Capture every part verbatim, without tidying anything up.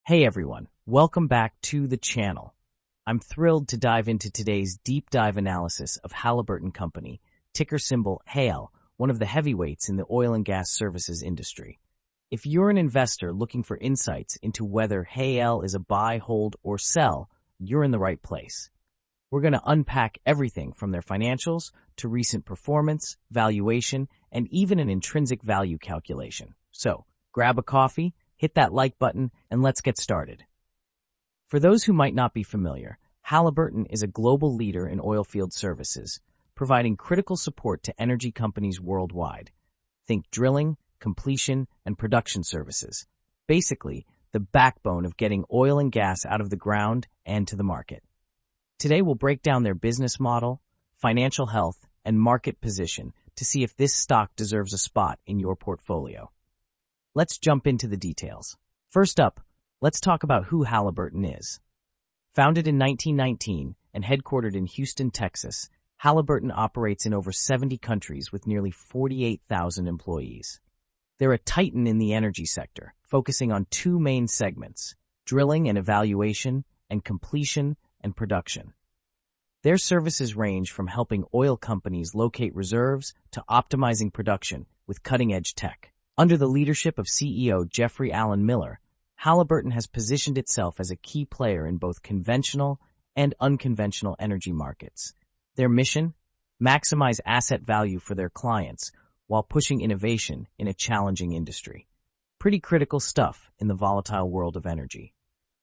Hey everyone, welcome back to the channel. I'm thrilled to dive into today's deep dive analysis of Halliburton Company, ticker symbol H A L, one of the heavyweights in the oil and gas services industry. If you're an investor looking for insights into whether H A L is a buy, hold, or sell, you're in the right place. We're going to unpack everything from their financials to recent performance, valuation, and even an intrinsic value calculation. So, grab a coffee, hit that like button, and let's get started. For those who might not be familiar, Halliburton is a global leader in oilfield services, providing critical support to energy companies worldwide. Think drilling, completion, and production services. Basically, the backbone of getting oil and gas out of the ground and to the market. Today we'll break down their business model, financial health, and market position to see if this stock deserves a spot in your portfolio. Let's jump into the details. First up, let's talk about who Halliburton is. Founded in nineteen nineteen and headquartered in Houston, Texas, Halliburton operates in over seventy countries with nearly forty-eight thousand employees. They're a titan in the energy sector, focusing on two main segments, drilling and evaluation, and completion and production. Their services range from helping oil companies locate reserves to optimizing production with cutting-edge tech. Under the leadership of C E O Jeffrey Allen Miller, Halliburton has positioned itself as a key player in both conventional and unconventional energy markets. Their mission? Maximize asset value for their clients while pushing innovation in a challenging industry. Pretty critical stuff in the volatile world of energy.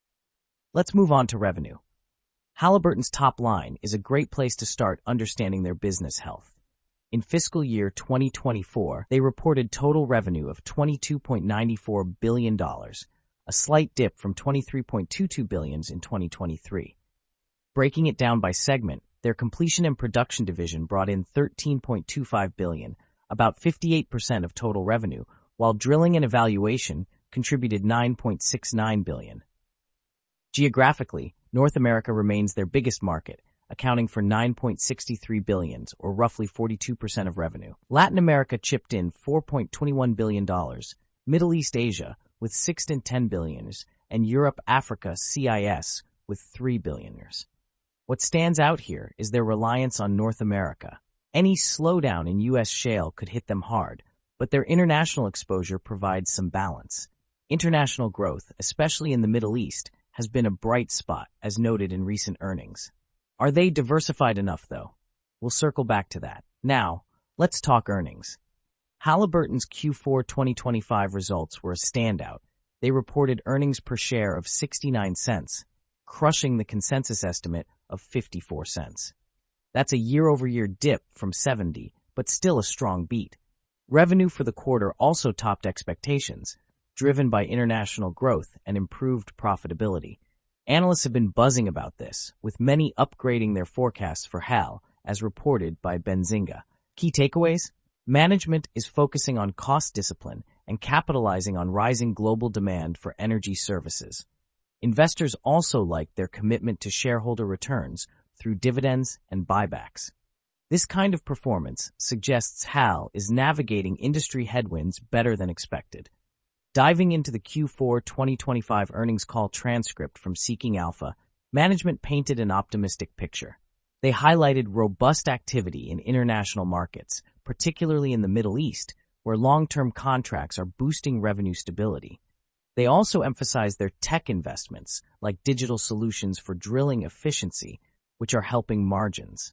Let's move on to revenue. Halliburton's top line is a great place to start understanding their business health. In fiscal year twenty twenty-four, they reported total revenue of twenty-two point nine four billion dollars, a slight dip from twenty-three point two two billion dollars in twenty twenty-three. Breaking it down by segment, their completion and production division brought in thirteen point two five billion dollars, about fifty-eight percent of total revenue, while drilling and evaluation contributed nine point six nine billion dollars. Geographically, North America remains their biggest market, accounting for nine point six three billion dollars, or roughly forty-two percent of revenue. Latin America chipped in four point two one billion dollars, Middle East Asia with six to ten billion dollars, and Europe Africa C I S with three billion dollars. What stands out here is their reliance on North America. Any slowdown in U S shale could hit them hard, but their international exposure provides some balance. International growth, especially in the Middle East, has been a bright spot, as noted in recent earnings. Are they diversified enough, though? We'll circle back to that. Now, let's talk earnings. Halliburton's Q four twenty twenty-five results were a standout. They reported earnings per share of sixty-nine cents, crushing the consensus estimate of fifty-four cents. That's a year-over-year dip from seventy, but still a strong beat. Revenue for the quarter also topped expectations, driven by international growth and improved profitability. Analysts have been buzzing about this, with many upgrading their forecasts for H A L, as reported by Benzinga. Key takeaways? Management is focusing on cost discipline and capitalizing on rising global demand for energy services. Investors also like their commitment to shareholder returns through dividends and buybacks. This kind of performance suggests H A L is navigating industry headwinds better than expected. Diving into the Q four twenty twenty-five earnings call transcript from Seeking Alpha, management painted an optimistic picture. They highlighted robust activity in international markets, particularly in the Middle East, where long-term contracts are boosting revenue stability. They also emphasized their tech investments, like digital solutions for drilling efficiency, which are helping margins.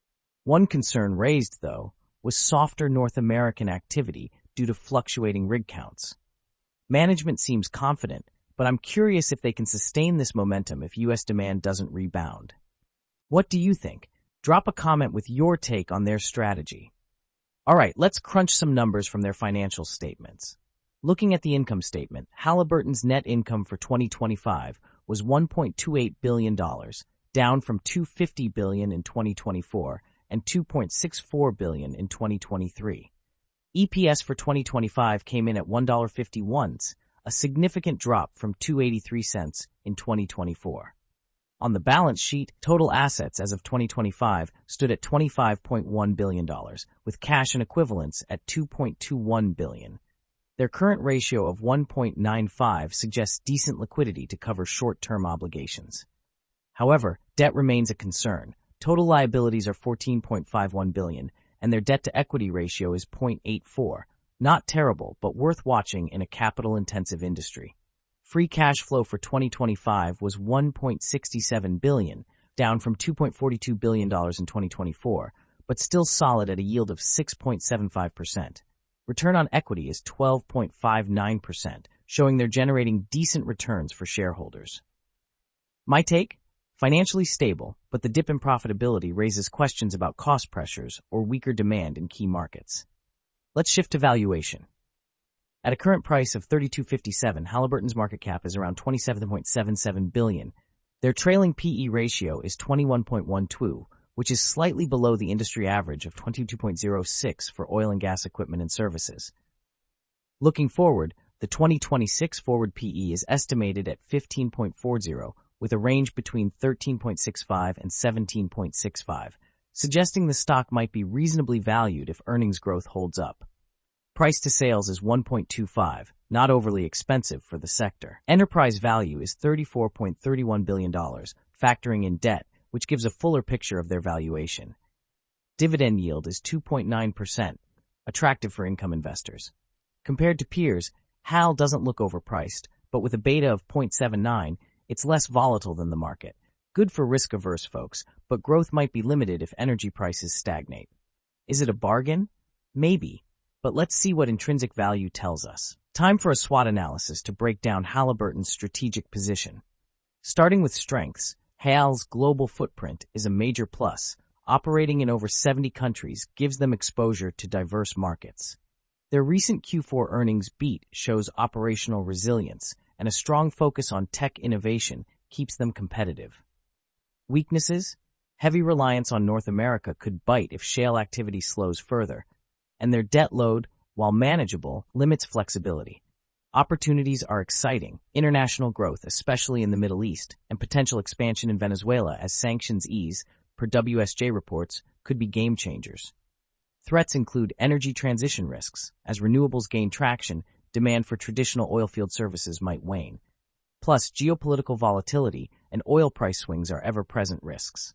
One concern raised, though, was softer North American activity due to fluctuating rig counts. Management seems confident, but I'm curious if they can sustain this momentum if U S demand doesn't rebound. What do you think? Drop a comment with your take on their strategy. All right, let's crunch some numbers from their financial statements. Looking at the income statement, Halliburton's net income for twenty twenty-five was one point two eight billion dollars, down from two hundred fifty billion dollars in twenty twenty-four and two point six four billion dollars in twenty twenty-three. E P S for twenty twenty-five came in at one dollar and fifty-one cents, a significant drop from two dollars and eighty-three cents in twenty twenty-four. On the balance sheet, total assets as of twenty twenty-five stood at twenty-five point one billion dollars, with cash and equivalents at two point two one billion dollars. Their current ratio of one point nine five suggests decent liquidity to cover short-term obligations. However, debt remains a concern. Total liabilities are fourteen point five one billion dollars, and their debt-to-equity ratio is zero point eight four. Not terrible, but worth watching in a capital-intensive industry. Free cash flow for twenty twenty-five was one point six seven billion dollars, down from two point four two billion dollars in twenty twenty-four, but still solid at a yield of six point seven five percent. Return on equity is twelve point five nine percent, showing they're generating decent returns for shareholders. My take? Financially stable, but the dip in profitability raises questions about cost pressures or weaker demand in key markets. Let's shift to valuation. At a current price of thirty-two fifty-seven, Halliburton's market cap is around twenty-seven point seven seven billion dollars. Their trailing P E ratio is twenty-one point one two, which is slightly below the industry average of twenty-two point zero six for oil and gas equipment and services. Looking forward, the twenty twenty-six forward P E is estimated at fifteen point four zero, with a range between thirteen point six five and seventeen point six five, suggesting the stock might be reasonably valued if earnings growth holds up. Price to sales is one point two five, not overly expensive for the sector. Enterprise value is thirty-four point three one billion dollars, factoring in debt, which gives a fuller picture of their valuation. Dividend yield is two point nine percent, attractive for income investors. Compared to peers, H A L doesn't look overpriced, but with a beta of zero point seven nine, it's less volatile than the market. Good for risk-averse folks, but growth might be limited if energy prices stagnate. Is it a bargain? Maybe, but let's see what intrinsic value tells us. Time for a SWOT analysis to break down Halliburton's strategic position. Starting with strengths, H A L's global footprint is a major plus. Operating in over seventy countries gives them exposure to diverse markets. Their recent Q four earnings beat shows operational resilience, and a strong focus on tech innovation keeps them competitive. Weaknesses? Heavy reliance on North America could bite if shale activity slows further, and their debt load, while manageable, limits flexibility. Opportunities are exciting: international growth, especially in the Middle East, and potential expansion in Venezuela as sanctions ease, per W S J reports, could be game changers. Threats include energy transition risks. As renewables gain traction, demand for traditional oilfield services might wane. Plus, geopolitical volatility and oil price swings are ever-present risks.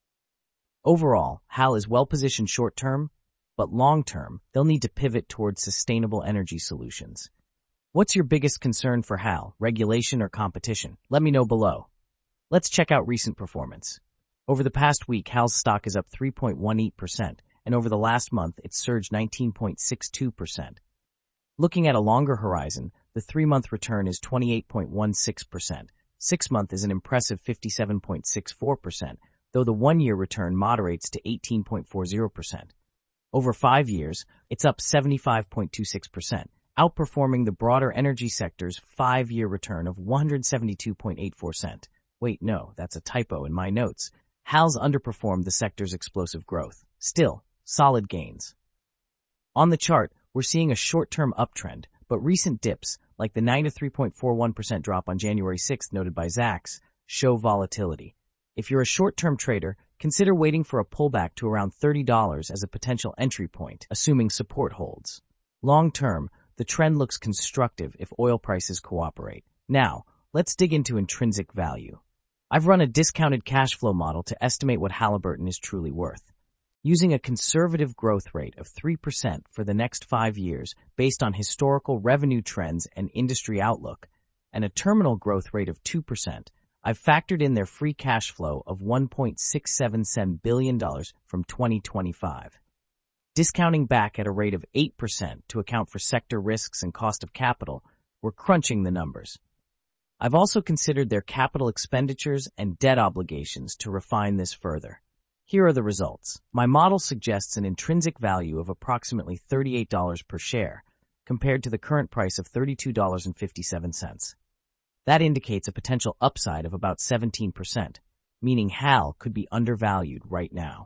Overall, H A L is well-positioned short-term, but long-term, they'll need to pivot towards sustainable energy solutions. What's your biggest concern for H A L, regulation or competition? Let me know below. Let's check out recent performance. Over the past week, H A L's stock is up three point one eight percent, and over the last month, it surged nineteen point six two percent. Looking at a longer horizon, the three-month return is twenty-eight point one six percent. Six-month is an impressive fifty-seven point six four percent, though the one-year return moderates to eighteen point four zero percent. Over five years, it's up seventy-five point two six percent, outperforming the broader energy sector's five-year return of one hundred seventy-two point eight four percent. Wait, no, that's a typo in my notes. H A L's underperformed the sector's explosive growth. Still, solid gains. On the chart, we're seeing a short-term uptrend, but recent dips, like the ninety-three point four one percent drop on January sixth noted by Zacks, show volatility. If you're a short-term trader, consider waiting for a pullback to around thirty dollars as a potential entry point, assuming support holds. Long-term, the trend looks constructive if oil prices cooperate. Now, let's dig into intrinsic value. I've run a discounted cash flow model to estimate what Halliburton is truly worth. Using a conservative growth rate of three percent for the next five years based on historical revenue trends and industry outlook, and a terminal growth rate of two percent, I've factored in their free cash flow of one point six seven seven billion dollars from twenty twenty-five. Discounting back at a rate of eight percent to account for sector risks and cost of capital, we're crunching the numbers. I've also considered their capital expenditures and debt obligations to refine this further. Here are the results. My model suggests an intrinsic value of approximately thirty-eight dollars per share, compared to the current price of thirty-two dollars and fifty-seven cents. That indicates a potential upside of about seventeen percent, meaning H A L could be undervalued right now.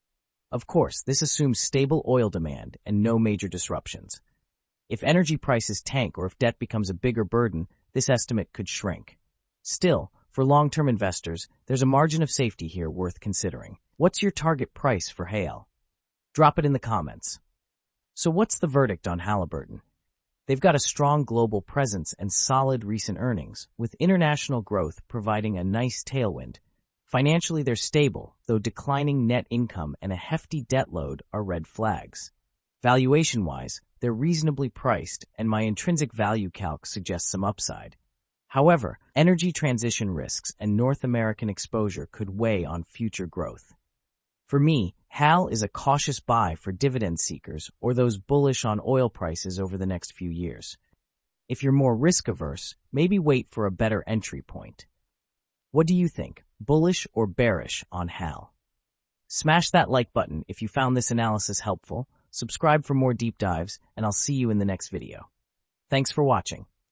Of course, this assumes stable oil demand and no major disruptions. If energy prices tank or if debt becomes a bigger burden, this estimate could shrink. Still, for long-term investors, there's a margin of safety here worth considering. What's your target price for H A L? Drop it in the comments. So what's the verdict on Halliburton? They've got a strong global presence and solid recent earnings, with international growth providing a nice tailwind. Financially, they're stable, though declining net income and a hefty debt load are red flags. Valuation-wise, they're reasonably priced, and my intrinsic value calc suggests some upside. However, energy transition risks and North American exposure could weigh on future growth. For me, H A L is a cautious buy for dividend seekers or those bullish on oil prices over the next few years. If you're more risk-averse, maybe wait for a better entry point. What do you think, bullish or bearish on H A L? Smash that like button if you found this analysis helpful, subscribe for more deep dives, and I'll see you in the next video. Thanks for watching.